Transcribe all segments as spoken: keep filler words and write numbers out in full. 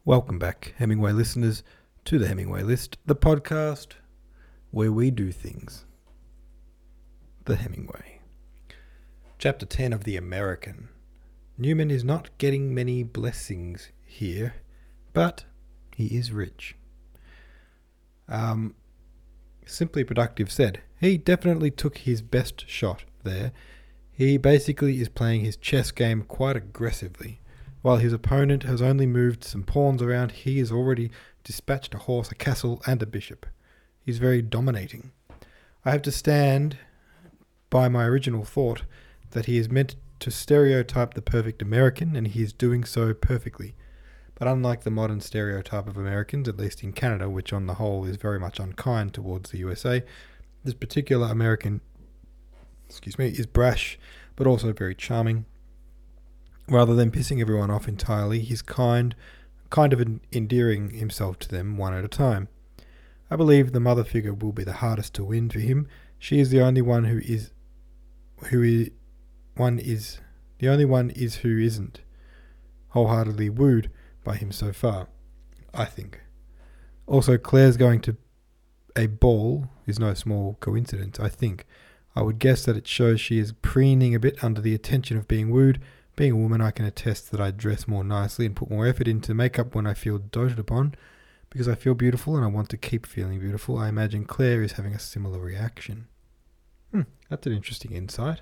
Welcome back, Hemingway listeners, to the Hemingway List, the podcast where we do things the Hemingway. Chapter ten of The American. Newman is not getting many blessings here, but he is rich. Um, Simply Productive said, he definitely took his best shot there. He basically is playing his chess game quite aggressively. While his opponent has only moved some pawns around, he has already dispatched a horse, a castle, and a bishop. He's very dominating. I have to stand by my original thought that he is meant to stereotype the perfect American, and he is doing so perfectly. But unlike the modern stereotype of Americans, at least in Canada, which on the whole is very much unkind towards the U S A, this particular American, excuse me, is brash, but also very charming. Rather than pissing everyone off entirely, he's kind, kind of endearing himself to them one at a time. I believe the mother figure will be the hardest to win for him. She is the only one who is, who is, one is, the only one is who isn't wholeheartedly wooed by him so far, I think. Also, Claire's going to a ball is no small coincidence, I think. I would guess that it shows she is preening a bit under the attention of being wooed. Being a woman, I can attest that I dress more nicely and put more effort into makeup when I feel doted upon, because I feel beautiful and I want to keep feeling beautiful. I imagine Claire is having a similar reaction. Hmm, that's an interesting insight.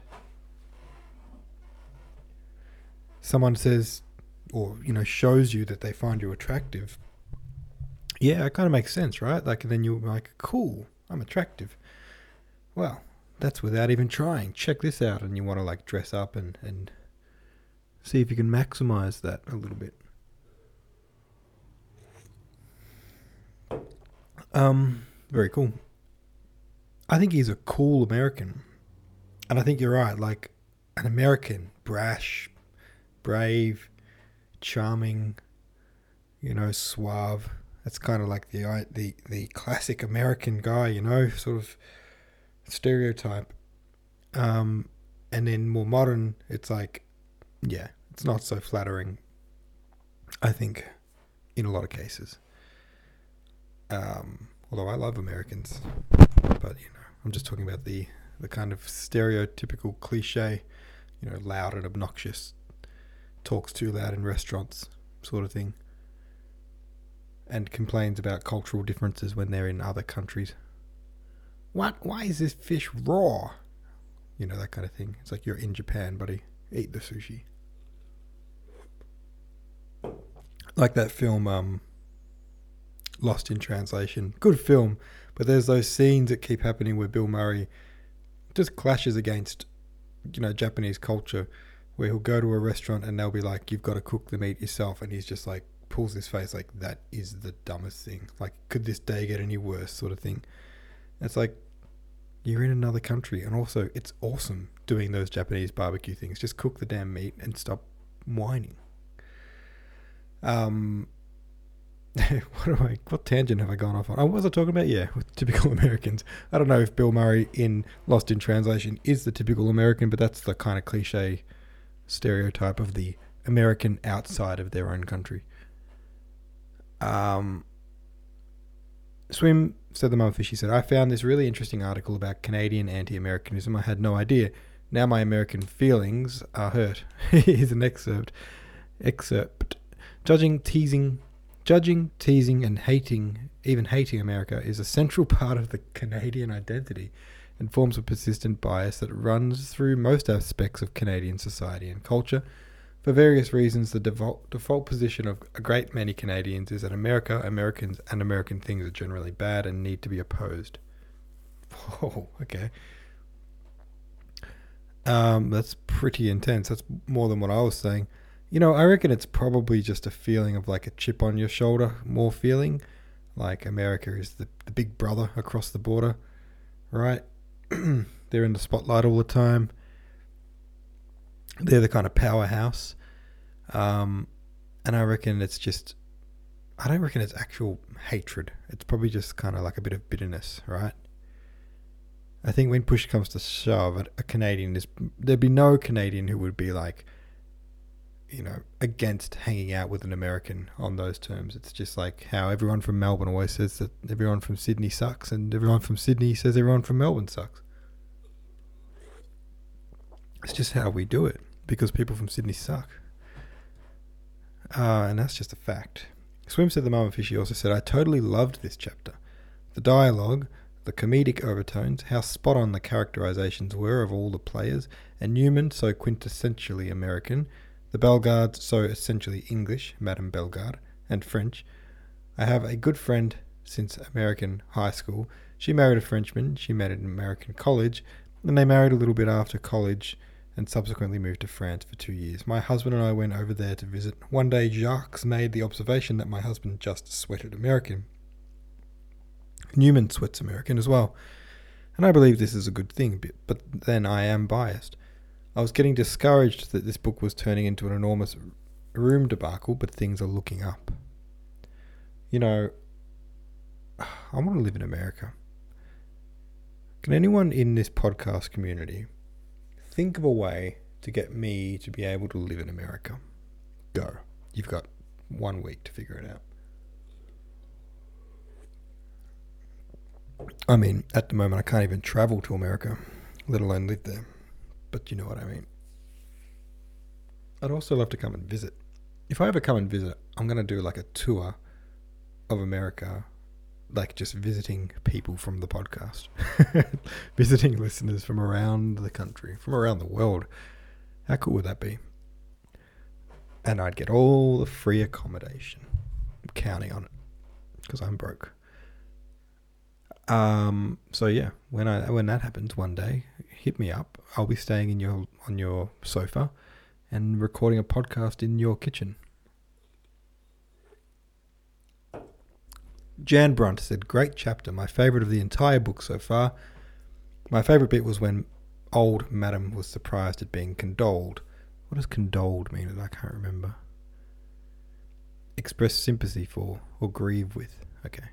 Someone says, or, you know, shows you that they find you attractive. Yeah, it kind of makes sense, right? Like, then you're like, cool, I'm attractive. Well, that's without even trying. Check this out. And you want to, like, dress up and... and see if you can maximize that a little bit. Um, very cool. I think he's a cool American. And I think you're right. Like, an American, brash, brave, charming, you know, suave. That's kind of like the the the classic American guy, you know, sort of stereotype. Um, and then more modern, it's like, yeah, it's not so flattering, I think, in a lot of cases. Um, although I love Americans, but, you know, I'm just talking about the, the kind of stereotypical cliche, you know, loud and obnoxious, talks too loud in restaurants sort of thing, and complains about cultural differences when they're in other countries. What? Why is this fish raw? You know, that kind of thing. It's like you're in Japan, buddy. Eat the sushi. Like that film, um, Lost in Translation. Good film, but there's those scenes that keep happening where Bill Murray just clashes against, you know, Japanese culture, where he'll go to a restaurant and they'll be like, you've got to cook the meat yourself, and he's just like, pulls his face like, that is the dumbest thing. Like, could this day get any worse, sort of thing. It's like, you're in another country, and also it's awesome doing those Japanese barbecue things. Just cook the damn meat and stop whining. Um, what do I? What tangent have I gone off on? Oh, what was I talking about? Yeah, with typical Americans. I don't know if Bill Murray in Lost in Translation is the typical American, but that's the kind of cliche stereotype of the American outside of their own country. Um. Swim, said the mum fish, he said, I found this really interesting article about Canadian anti-Americanism. I had no idea. Now my American feelings are hurt. Here's an excerpt. Excerpt. Judging, teasing, judging, teasing, and hating, even hating America is a central part of the Canadian identity and forms a persistent bias that runs through most aspects of Canadian society and culture. For various reasons, the default, default position of a great many Canadians is that America, Americans, and American things are generally bad and need to be opposed. Oh, okay. Um, that's pretty intense. That's more than what I was saying. You know, I reckon it's probably just a feeling of like a chip on your shoulder, more feeling. Like America is the, the big brother across the border, right? They're in the spotlight all the time. They're the kind of powerhouse. Um, and I reckon it's just, I don't reckon it's actual hatred. It's probably just kind of like a bit of bitterness, right? I think when push comes to shove, a Canadian is, there'd be no Canadian who would be like, you know, against hanging out with an American on those terms. It's just like how everyone from Melbourne always says that everyone from Sydney sucks, and everyone from Sydney says everyone from Melbourne sucks. It's just how we do it, because people from Sydney suck. Uh, and that's just a fact. Swim said the Mama Fishy also said, I totally loved this chapter. The dialogue, the comedic overtones, how spot on the characterizations were of all the players, and Newman so quintessentially American, the Bellegardes so essentially English, Madame Bellegarde, and French. I have a good friend since American high school. She married a Frenchman, she met at an American college, and they married a little bit after college and subsequently moved to France for two years. My husband and I went over there to visit. One day Jacques made the observation that my husband just sweated American. Newman sweats American as well, and I believe this is a good thing, but then I am biased. I was getting discouraged that this book was turning into an enormous room debacle, but things are looking up. You know, I want to live in America. Can anyone in this podcast community think of a way to get me to be able to live in America? Go. You've got one week to figure it out. I mean, at the moment I can't even travel to America, let alone live there. But you know what I mean. I'd also love to come and visit. If I ever come and visit, I'm going to do like a tour of America, like just visiting people from the podcast. Visiting listeners from around the country, from around the world. How cool would that be? And I'd get all the free accommodation. I'm counting on it, because I'm broke. Um, so yeah, when I when that happens one day, hit me up. I'll be staying in your on your sofa and recording a podcast in your kitchen. Jan Brunt said, great chapter, my favourite of the entire book so far. My favourite bit was when old Madam was surprised at being condoled. What does condoled mean? I can't remember. Express sympathy for or grieve with. Okay.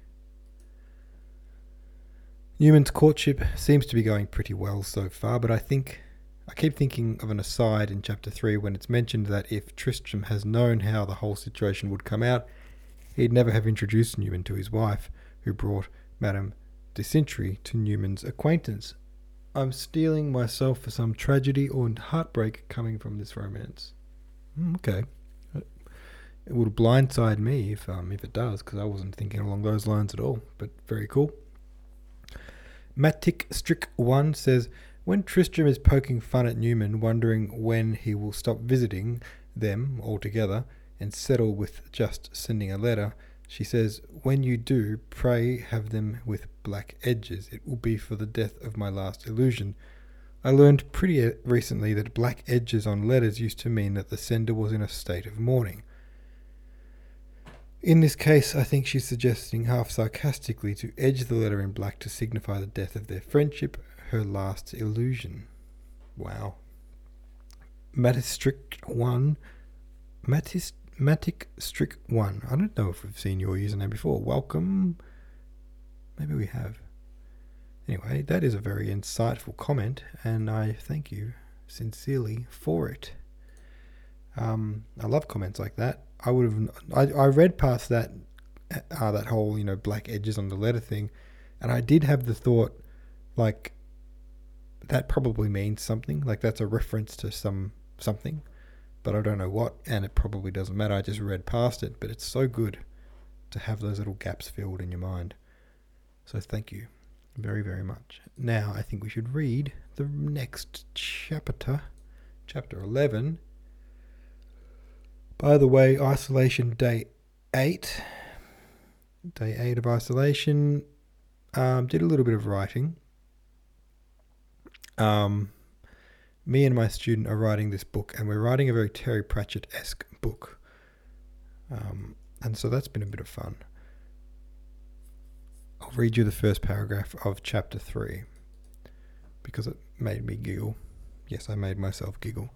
Newman's courtship seems to be going pretty well so far, but I think I keep thinking of an aside in chapter three when it's mentioned that if Tristram has known how the whole situation would come out, he'd never have introduced Newman to his wife, who brought Madame de Cintry to Newman's acquaintance. I'm steeling myself for some tragedy or heartbreak coming from this romance. Mm, okay. It would blindside me if um if it does, because I wasn't thinking along those lines at all, but very cool. Matic Strick one says, when Tristram is poking fun at Newman, wondering when he will stop visiting them altogether and settle with just sending a letter, she says, when you do, pray have them with black edges. It will be for the death of my last illusion. I learned pretty recently that black edges on letters used to mean that the sender was in a state of mourning. In this case, I think she's suggesting half sarcastically to edge the letter in black to signify the death of their friendship, her last illusion. Wow. Matistrick one. Matis, Matic Strick one. I don't know if we've seen your username before. Welcome. Maybe we have. Anyway, that is a very insightful comment, and I thank you sincerely for it. Um, I love comments like that. I would have. I, I read past that, uh, that whole you know black edges on the letter thing, and I did have the thought, like, that probably means something. Like that's a reference to some something, but I don't know what, and it probably doesn't matter. I just read past it, but it's so good to have those little gaps filled in your mind. So thank you very very much. Now I think we should read the next chapter, chapter eleven. By the way, isolation day eight. Day eight of isolation. Um, did a little bit of writing. Um, me and my student are writing this book, and we're writing a very Terry Pratchett-esque book. Um, and so that's been a bit of fun. I'll read you the first paragraph of chapter three, because it made me giggle. Yes, I made myself giggle.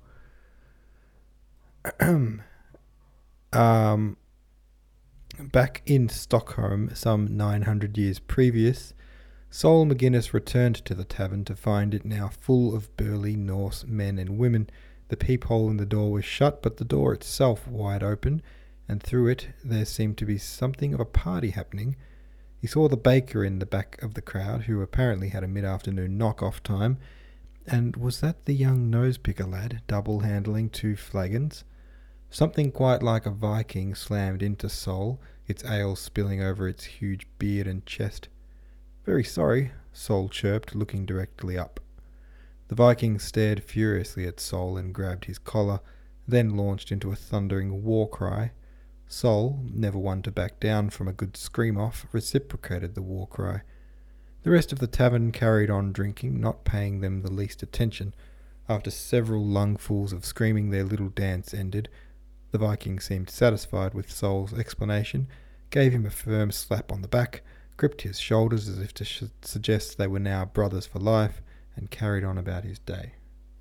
Um, back in Stockholm, some nine hundred years previous, Sol McGinnis returned to the tavern to find it now full of burly Norse men and women. The peephole in the door was shut, but the door itself wide open, and through it there seemed to be something of a party happening. He saw the baker in the back of the crowd, who apparently had a mid-afternoon knock-off time, and was that the young nose-picker lad, double-handling two flagons? Something quite like a Viking slammed into Sol, its ale spilling over its huge beard and chest. "Very sorry," Sol chirped, looking directly up. The Viking stared furiously at Sol and grabbed his collar, then launched into a thundering war cry. Sol, never one to back down from a good scream-off, reciprocated the war cry. The rest of the tavern carried on drinking, not paying them the least attention. After several lungfuls of screaming, their little dance ended. The Viking seemed satisfied with Sol's explanation, gave him a firm slap on the back, gripped his shoulders as if to sh- suggest they were now brothers for life, and carried on about his day.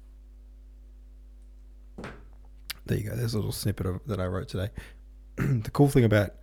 There you go, there's a little snippet of that I wrote today. The cool thing about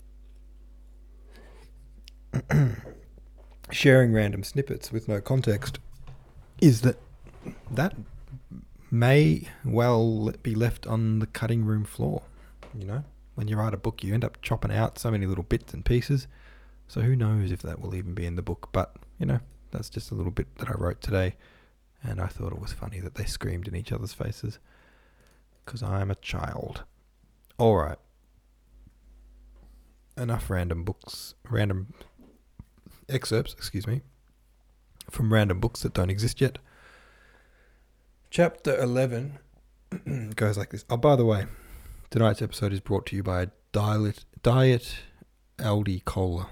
sharing random snippets with no context is that that may well be left on the cutting room floor. You know, when you write a book, you end up chopping out so many little bits and pieces. So who knows if that will even be in the book. But, you know, that's just a little bit that I wrote today. And I thought it was funny that they screamed in each other's faces. Because I am a child. Alright. Enough random books, random excerpts, excuse me, from random books that don't exist yet. Chapter eleven goes like this. Oh, by the way, tonight's episode is brought to you by Diet, Diet Aldi Cola.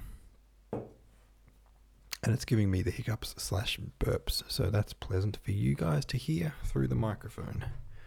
And it's giving me the hiccups slash burps, so that's pleasant for you guys to hear through the microphone.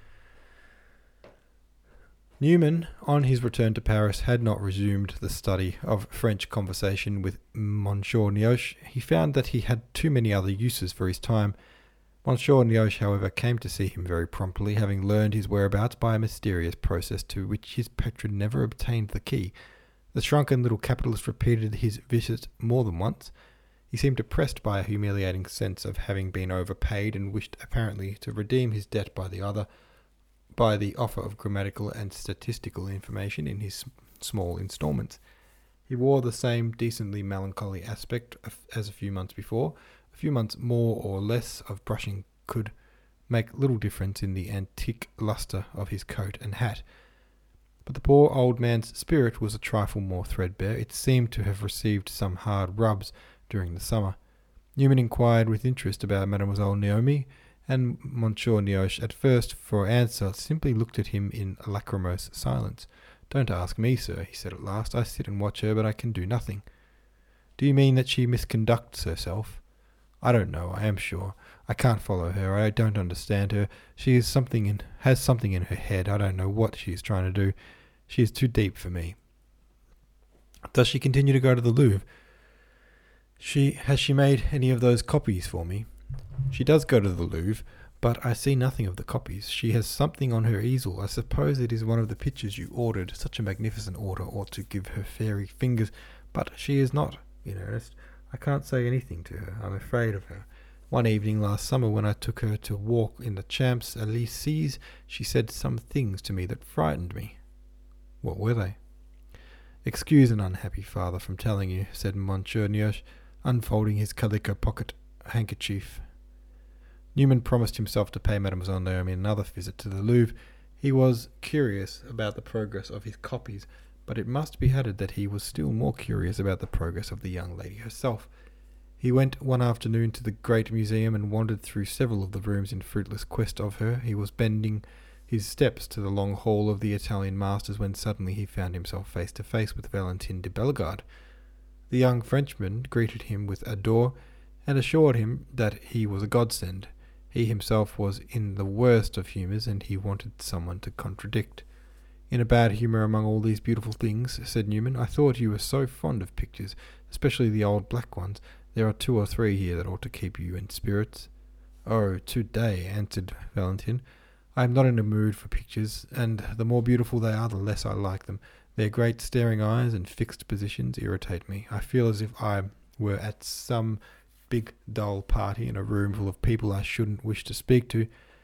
Newman, on his return to Paris, had not resumed the study of French conversation with Monsieur Nioche. He found that he had too many other uses for his time. Monsieur Nioche, however, came to see him very promptly, having learned his whereabouts by a mysterious process to which his patron never obtained the key. The shrunken little capitalist repeated his visit more than once. He seemed oppressed by a humiliating sense of having been overpaid, and wished apparently to redeem his debt by the other, by the offer of grammatical and statistical information in his small instalments. He wore the same decently melancholy aspect as a few months before. A few months more or less of brushing could make little difference in the antique lustre of his coat and hat. But the poor old man's spirit was a trifle more threadbare. It seemed to have received some hard rubs during the summer. Newman inquired with interest about Mademoiselle Naomi, and Monsieur Nioche, at first, for answer, simply looked at him in lachrymose silence. "Don't ask me, sir," he said at last. "I sit and watch her, but I can do nothing." "Do you mean that she misconducts herself?" "I don't know, I am sure. I can't follow her. I don't understand her. She is something in, has something in her head. I don't know what she is trying to do. She is too deep for me." "Does she continue to go to the Louvre? She has she made any of those copies for me?" "She does go to the Louvre, but I see nothing of the copies. She has something on her easel. I suppose it is one of the pictures you ordered. Such a magnificent order ought to give her fairy fingers. But she is not in earnest. I can't say anything to her. I'm afraid of her. One evening last summer, when I took her to walk in the Champs-Elysees, she said some things to me that frightened me." "What were they?" "Excuse an unhappy father from telling you," said Monsieur Nioche, unfolding his calico pocket handkerchief. Newman promised himself to pay Mademoiselle Naomi another visit to the Louvre. He was curious about the progress of his copies, but it must be added that he was still more curious about the progress of the young lady herself. He went one afternoon to the great museum and wandered through several of the rooms in fruitless quest of her. He was bending his steps to the long hall of the Italian masters when suddenly he found himself face to face with Valentine de Bellegarde. The young Frenchman greeted him with ardor and assured him that he was a godsend. He himself was in the worst of humours, and he wanted someone to contradict. "In a bad humour among all these beautiful things," said Newman. "I thought you were so fond of pictures, especially the old black ones. There are two or three here that ought to keep you in spirits." "Oh, today," answered Valentine. "I am not in a mood for pictures, and the more beautiful they are, the less I like them. Their great staring eyes and fixed positions irritate me. I feel as if I were at some big dull party in a room full of people I shouldn't wish to speak to.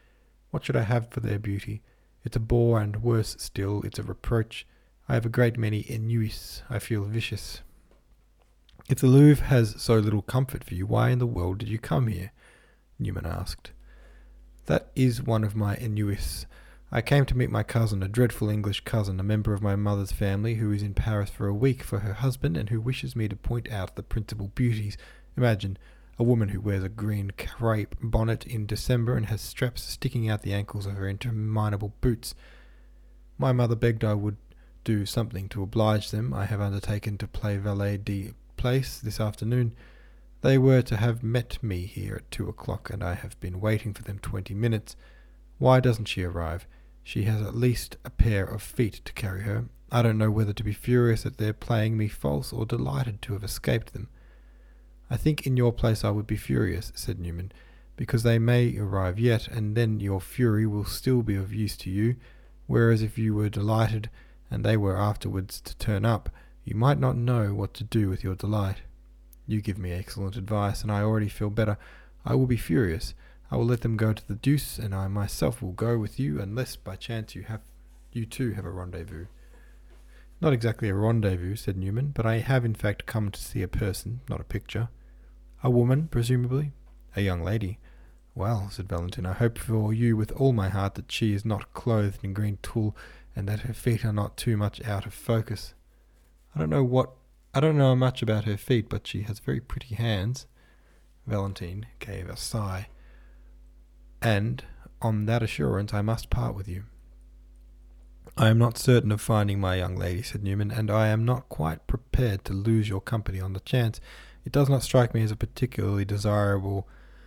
What should I have for their beauty? It's a bore, and worse still, it's a reproach. I have a great many ennuis. I feel vicious. If the Louvre has so little comfort for you, why in the world did you come here? Newman asked. That is one of my ennuis. I came to meet my cousin, a dreadful English cousin, a member of my mother's family, who is in Paris for a week for her husband, and who wishes me to point out the principal beauties. Imagine a woman who wears a green crepe bonnet in December and has straps sticking out the ankles of her interminable boots. My mother begged I would do something to oblige them. I have undertaken to play valet de place this afternoon. They were to have met me here at two o'clock, and I have been waiting for them twenty minutes. Why doesn't she arrive? She has at least a pair of feet to carry her. I don't know whether to be furious at their playing me false or delighted to have escaped them. I think in your place I would be furious, said Newman, because they may arrive yet, and then your fury will still be of use to you, whereas if you were delighted, and they were afterwards to turn up, you might not know what to do with your delight. You give me excellent advice, and I already feel better. I will be furious. I will let them go to the deuce, and I myself will go with you, unless by chance you have, you too have a rendezvous. Not exactly a rendezvous, said Newman, but I have in fact come to see a person, not a picture. A woman, presumably? A young lady. Well, said Valentin, I hope for you with all my heart that she is not clothed in green tulle, and that her feet are not too much out of focus. I don't know what I don't know much about her feet, but she has very pretty hands. Valentin gave a sigh. And on that assurance I must part with you. I am not certain of finding my young lady, said Newman, and I am not quite prepared to lose your company on the chance. It does not strike me as a particularly desirable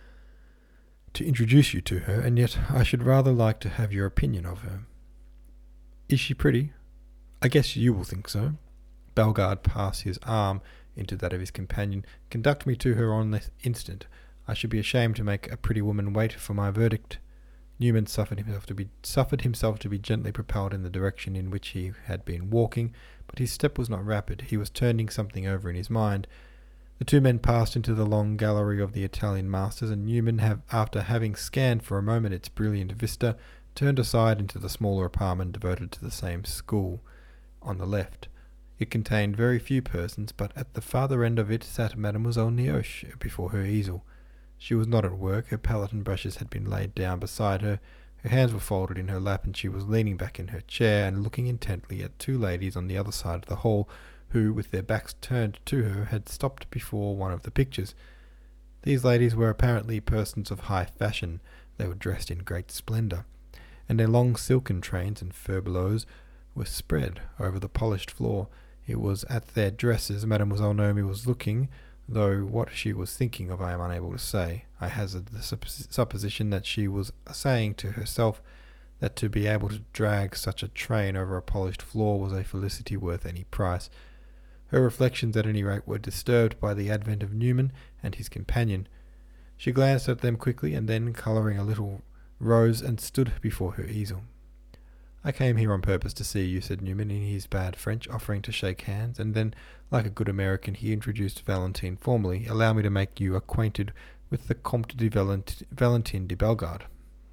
to introduce you to her, and yet I should rather like to have your opinion of her. Is she pretty? I guess you will think so. Bellegarde passed his arm into that of his companion. Conduct me to her on this instant. I should be ashamed to make a pretty woman wait for my verdict. Newman suffered himself to be suffered himself to be gently propelled in the direction in which he had been walking, but his step was not rapid. He was turning something over in his mind. The two men passed into the long gallery of the Italian masters, and Newman, have, after having scanned for a moment its brilliant vista, turned aside into the smaller apartment devoted to the same school, on the left. It contained very few persons, but at the farther end of it sat Mademoiselle Nioche before her easel. She was not at work. Her palette and brushes had been laid down beside her. Her hands were folded in her lap, and she was leaning back in her chair and looking intently at two ladies on the other side of the hall, who, with their backs turned to her, had stopped before one of the pictures. These ladies were apparently persons of high fashion. They were dressed in great splendour, and their long silken trains and furbelows were spread over the polished floor. It was at their dresses Mademoiselle Naomi was looking, though what she was thinking of I am unable to say. I hazard the suppos- supposition that she was saying to herself that to be able to drag such a train over a polished floor was a felicity worth any price. Her reflections at any rate were disturbed by the advent of Newman and his companion. She glanced at them quickly, and then, colouring a little, rose and stood before her easel. I came here on purpose to see you, said Newman in his bad French, offering to shake hands, and then, like a good American, he introduced Valentin formally. Allow me to make you acquainted with the Comte de Valent- Valentin de Bellegarde.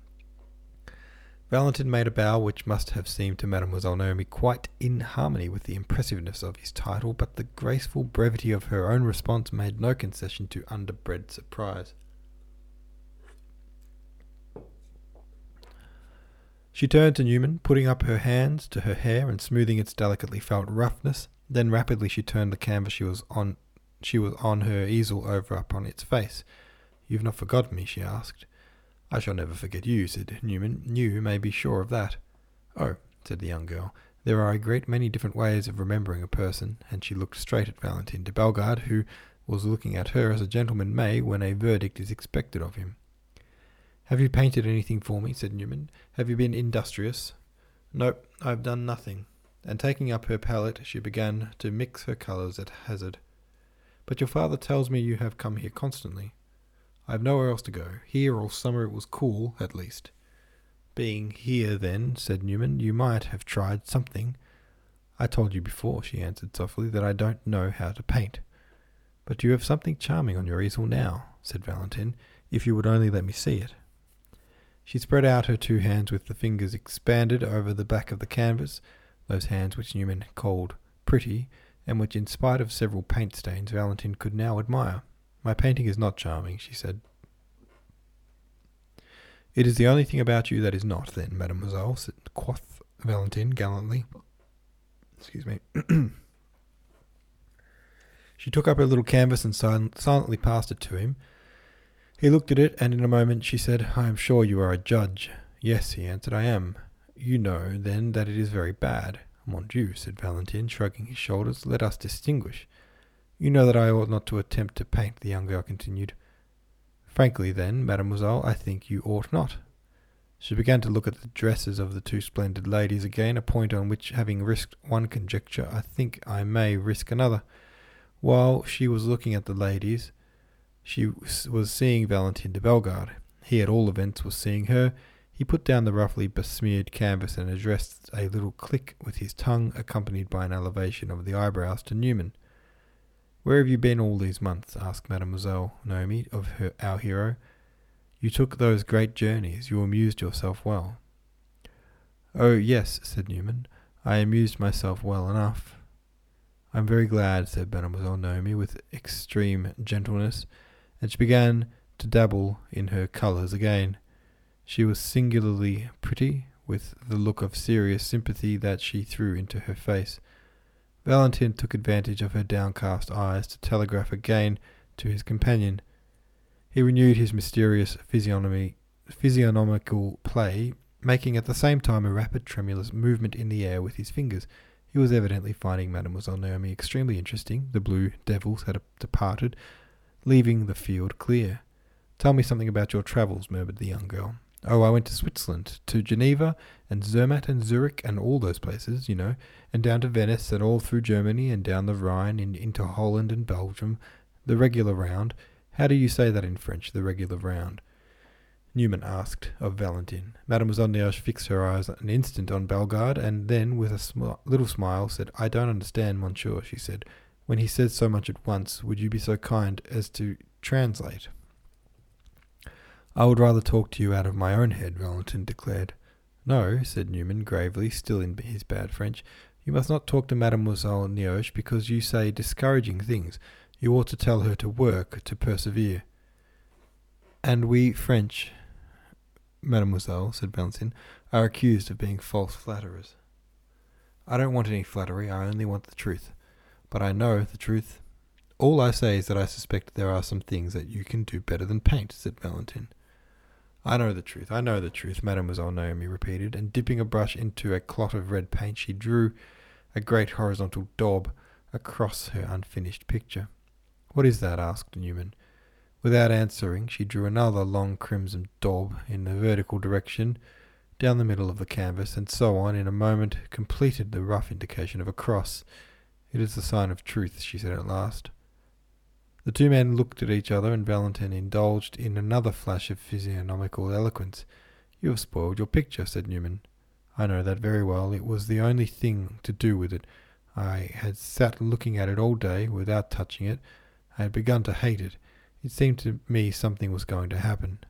Valentin made a bow which must have seemed to Mademoiselle Naomi quite in harmony with the impressiveness of his title, but the graceful brevity of her own response made no concession to underbred surprise. She turned to Newman, putting up her hands to her hair and smoothing its delicately felt roughness. Then rapidly she turned the canvas she was on she was on her easel over upon its face. "You've not forgotten me?" she asked. "I shall never forget you," said Newman. "You may be sure of that." "Oh," said the young girl, "there are a great many different ways of remembering a person," and she looked straight at Valentin de Bellegarde, who was looking at her as a gentleman may when a verdict is expected of him. "Have you painted anything for me?" said Newman. "Have you been industrious?" "No, I have done nothing." And taking up her palette, she began to mix her colours at hazard. "But your father tells me you have come here constantly." "I have nowhere else to go. Here all summer it was cool, at least." "Being here, then," said Newman, "you might have tried something." "I told you before," she answered softly, "that I don't know how to paint." "But you have something charming on your easel now," said Valentin, "if you would only let me see it." She spread out her two hands with the fingers expanded over the back of the canvas, those hands which Newman called pretty, and which, in spite of several paint stains, Valentine could now admire. "My painting is not charming," she said. "It is the only thing about you that is not, then, mademoiselle," said quoth Valentine gallantly. Excuse me. She took up her little canvas and sil- silently passed it to him. He looked at it, and in a moment she said, "I am sure you are a judge." "Yes," he answered, "I am." "You know, then, that it is very bad." "Mon Dieu," said Valentine, shrugging his shoulders, "let us distinguish." "You know that I ought not to attempt to paint," the young girl continued. "Frankly, then, mademoiselle, I think you ought not." She began to look at the dresses of the two splendid ladies again, a point on which, having risked one conjecture, I think I may risk another. While she was looking at the ladies, she was seeing Valentine de Bellegarde. He, at all events, was seeing her. He put down the roughly besmeared canvas and addressed a little click with his tongue, accompanied by an elevation of the eyebrows, to Newman. "Where have you been all these months?" asked Mademoiselle Naomi of her, our hero. "You took those great journeys. You amused yourself well." "Oh, yes," said Newman. "I amused myself well enough." "I am very glad," said Mademoiselle Naomi with extreme gentleness, and she began to dabble in her colours again. She was singularly pretty, with the look of serious sympathy that she threw into her face. Valentine took advantage of her downcast eyes to telegraph again to his companion. He renewed his mysterious physiognomy, physiognomical play, making at the same time a rapid tremulous movement in the air with his fingers. He was evidently finding Mademoiselle Naomi extremely interesting. The blue devils had departed, leaving the field clear. "Tell me something about your travels," murmured the young girl. "Oh, I went to Switzerland, to Geneva, and Zermatt, and Zurich, and all those places, you know, and down to Venice, and all through Germany, and down the Rhine, and into Holland and Belgium, the regular round." "How do you say that in French, the regular round?" Newman asked of Valentine. Mademoiselle Nioche fixed her eyes an instant on Bellegarde, and then, with a sm- little smile, said, "I don't understand, monsieur," she said. "When he says so much at once, would you be so kind as to translate?" "I would rather talk to you out of my own head," Valentine declared. "No," said Newman gravely, still in his bad French. "You must not talk to Mademoiselle Nioche because you say discouraging things. You ought to tell her to work, to persevere." "And we French, mademoiselle," said Valentine, "are accused of being false flatterers." "I don't want any flattery, I only want the truth. But I know the truth. All I say is that I suspect there are some things that you can do better than paint," said Valentine. "I know the truth, I know the truth," Mademoiselle Naomi repeated, and dipping a brush into a clot of red paint, she drew a great horizontal daub across her unfinished picture. "What is that?" asked Newman. Without answering, she drew another long crimson daub in the vertical direction down the middle of the canvas, and so on, in a moment, completed the rough indication of a cross. "It is the sign of truth," she said at last. The two men looked at each other, and Valentine indulged in another flash of physiognomical eloquence. "You have spoiled your picture," said Newman. "I know that very well. It was the only thing to do with it. I had sat looking at it all day, without touching it. I had begun to hate it. It seemed to me something was going to happen."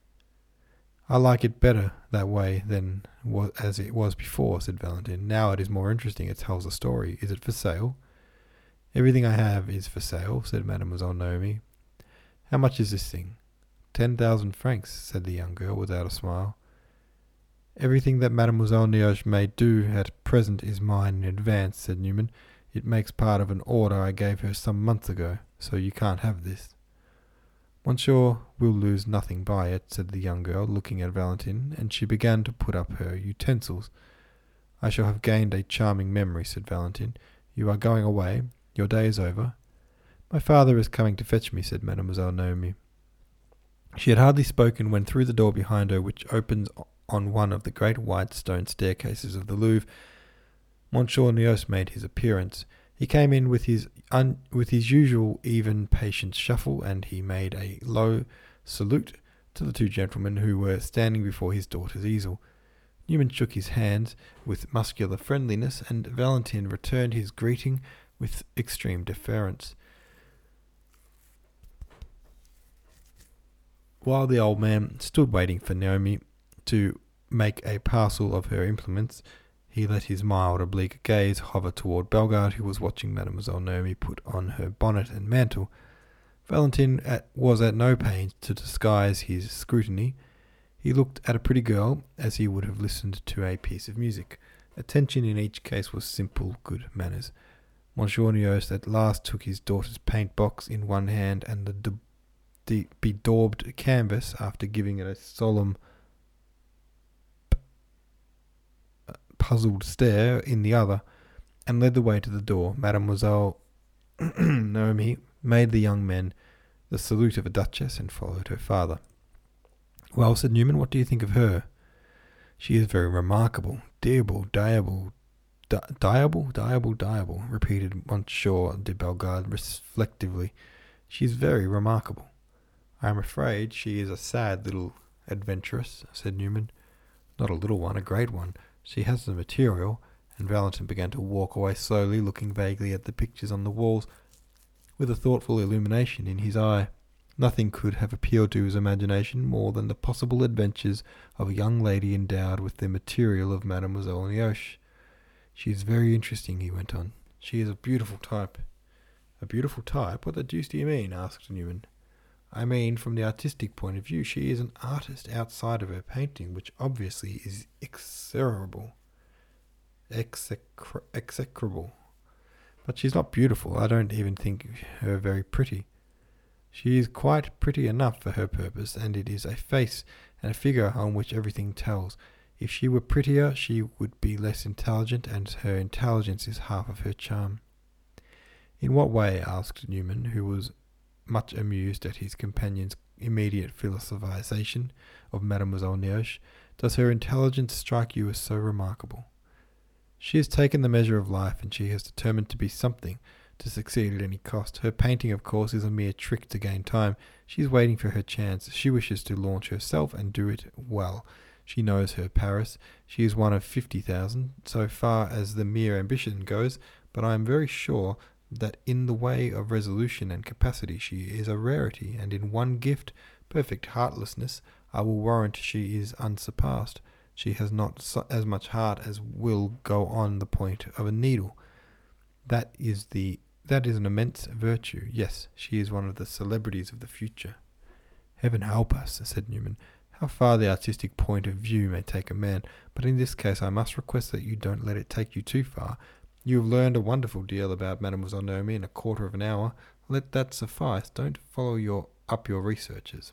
"I like it better that way than as it was before," said Valentine. "Now it is more interesting. It tells a story. Is it for sale?" "Everything I have is for sale," said Mademoiselle Naomi. "How much is this thing?" Ten thousand francs," said the young girl without a smile. "Everything that Mademoiselle Nioche may do at present is mine in advance," said Newman. "It makes part of an order I gave her some months ago, so you can't have this." "Monsieur will lose nothing by it," said the young girl, looking at Valentine, and she began to put up her utensils. "I shall have gained a charming memory," said Valentine. "You are going away? Your day is over?" "My father is coming to fetch me," said Mademoiselle Naomi. She had hardly spoken when, through the door behind her, which opens on one of the great white stone staircases of the Louvre, Monsieur Nioche made his appearance. He came in with his un- with his usual even patient shuffle, and he made a low salute to the two gentlemen who were standing before his daughter's easel. Newman shook his hands with muscular friendliness, and Valentine returned his greeting with extreme deference. While the old man stood waiting for Naomi, to make a parcel of her implements, he let his mild oblique gaze hover toward Bellegarde, who was watching Mademoiselle Naomi put on her bonnet and mantle. Valentin at, was at no pains to disguise his scrutiny. He looked at a pretty girl as he would have listened to a piece of music. Attention in each case was simple good manners. Monsieur Nioche at last took his daughter's paint-box in one hand and the de- de- bedaubed canvas, after giving it a solemn, p- puzzled stare, in the other, and led the way to the door. Mademoiselle Naomi made the young men the salute of a duchess and followed her father. "Well," said Newman, "what do you think of her?" "She is very remarkable. Diable, diable, di- diable, diable, diable," repeated Monsieur de Bellegarde reflectively. "She is very remarkable." "I am afraid she is a sad little adventuress," said Newman. "Not a little one, a great one. She has the material," and Valentin began to walk away slowly, looking vaguely at the pictures on the walls, with a thoughtful illumination in his eye. Nothing could have appealed to his imagination more than the possible adventures of a young lady endowed with the material of Mademoiselle Nioche. "She is very interesting," he went on. "She is a beautiful type." "A beautiful type? What the deuce do you mean?" asked Newman. "I mean, from the artistic point of view, she is an artist outside of her painting, which obviously is execrable. Execra- execrable. But she's not beautiful. I don't even think her very pretty. She is quite pretty enough for her purpose, and it is a face and a figure on which everything tells. If she were prettier, she would be less intelligent, and her intelligence is half of her charm." "In what way?" asked Newman, who was much amused at his companion's immediate philosophization of Mademoiselle Nioche. "Does her intelligence strike you as so remarkable?" "She has taken the measure of life, and she has determined to be something, to succeed at any cost. Her painting, of course, is a mere trick to gain time. She is waiting for her chance. She wishes to launch herself and do it well. She knows her Paris. She is one of fifty thousand, so far as the mere ambition goes, but I am very sure that in the way of resolution and capacity she is a rarity, and in one gift, perfect heartlessness, I will warrant she is unsurpassed. She has not so, as much heart as will go on the point of a needle. That is the that is an immense virtue. Yes, she is one of the celebrities of the future." "Heaven help us," said Newman, "how far the artistic point of view may take a man, but in this case I must request that you don't let it take you too far. You have learned a wonderful deal about Mademoiselle Naomi in a quarter of an hour. Let that suffice. Don't follow your up your researches."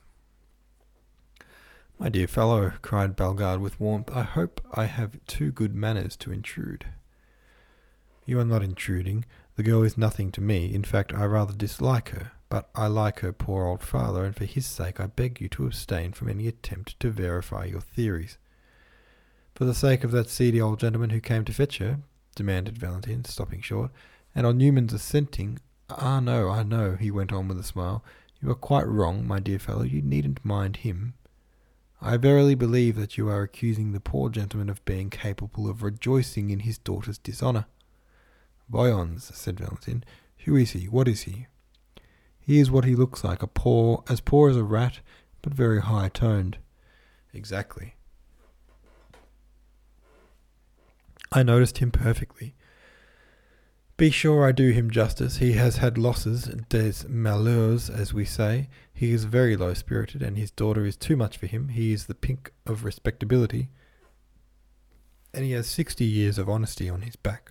"My dear fellow," cried Bellegarde with warmth, "I hope I have too good manners to intrude." "You are not intruding. The girl is nothing to me. In fact, I rather dislike her, but I like her poor old father, and for his sake I beg you to abstain from any attempt to verify your theories." "For the sake of that seedy old gentleman who came to fetch her?" demanded Valentin, stopping short, and on Newman's assenting, "Ah, no, I know," he went on with a smile. "You are quite wrong, my dear fellow. You needn't mind him. I verily believe that you are accusing the poor gentleman of being capable of rejoicing in his daughter's dishonour." "Voyons," said Valentin. "Who is he? What is he?" "He is what he looks like, a poor, as poor as a rat, but very high-toned." "Exactly. I noticed him perfectly. Be sure I do him justice. He has had losses, des malheurs, as we say. He is very low-spirited, and his daughter is too much for him. He is the pink of respectability, and he has sixty years of honesty on his back.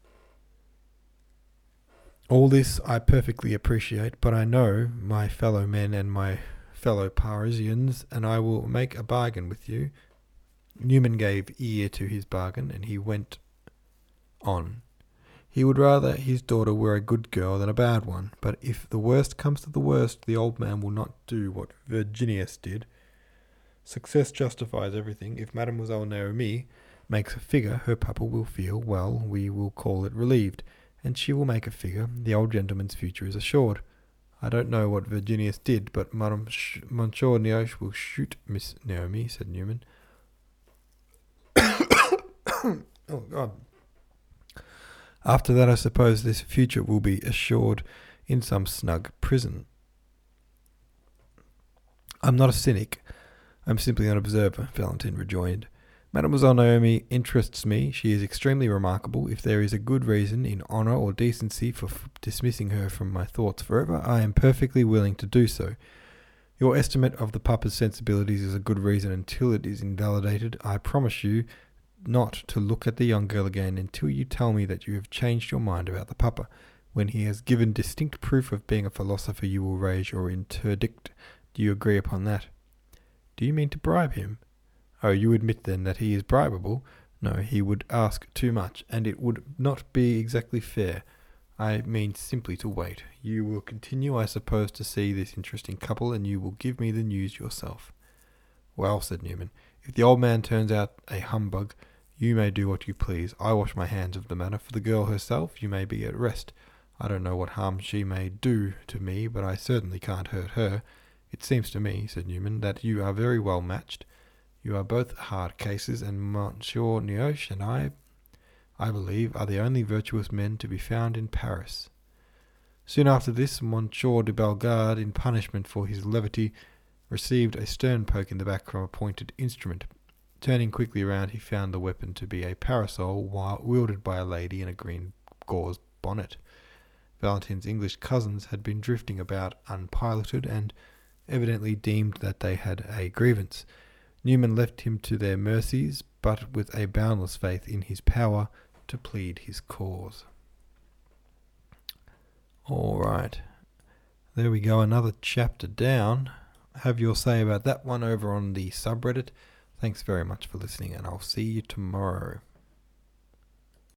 All this I perfectly appreciate, but I know my fellow men and my fellow Parisians, and I will make a bargain with you." Newman gave ear to his bargain, and he went on. He would rather his daughter were a good girl than a bad one, but if the worst comes to the worst, the old man will not do what Virginius did. Success justifies everything. If Mademoiselle Naomi makes a figure, her papa will feel, well, we will call it relieved, and she will make a figure. The old gentleman's future is assured. I don't know what Virginius did, but Madame Sh- Monsieur Nioche will shoot Miss Naomi," said Newman. "Oh, God. After that, I suppose this future will be assured in some snug prison. I'm not a cynic. I'm simply an observer, Valentin rejoined. Mademoiselle Naomi interests me. She is extremely remarkable. If there is a good reason, in honour or decency, for f- dismissing her from my thoughts forever, I am perfectly willing to do so. Your estimate of the pupa's sensibilities is a good reason until it is invalidated. I promise you not to look at the young girl again until you tell me that you have changed your mind about the papa. When he has given distinct proof of being a philosopher, you will raise your interdict. Do you agree upon that? Do you mean to bribe him? Oh, you admit then that he is bribable? No, he would ask too much, and it would not be exactly fair. I mean simply to wait. You will continue, I suppose, to see this interesting couple, and you will give me the news yourself. Well, said Newman, if the old man turns out a humbug, you may do what you please. I wash my hands of the matter. For the girl herself, you may be at rest. I don't know what harm she may do to me, but I certainly can't hurt her. It seems to me, said Newman, that you are very well matched. You are both hard cases, and Monsieur Nioche and I, I believe, are the only virtuous men to be found in Paris. Soon after this, Monsieur de Bellegarde, in punishment for his levity, received a stern poke in the back from a pointed instrument. Turning quickly round, he found the weapon to be a parasol wielded by a lady in a green gauze bonnet. Valentin's English cousins had been drifting about unpiloted, and evidently deemed that they had a grievance. Newman left him to their mercies, but with a boundless faith in his power to plead his cause. All right. There we go, another chapter down. Have your say about that one over on the subreddit. Thanks very much for listening, and I'll see you tomorrow.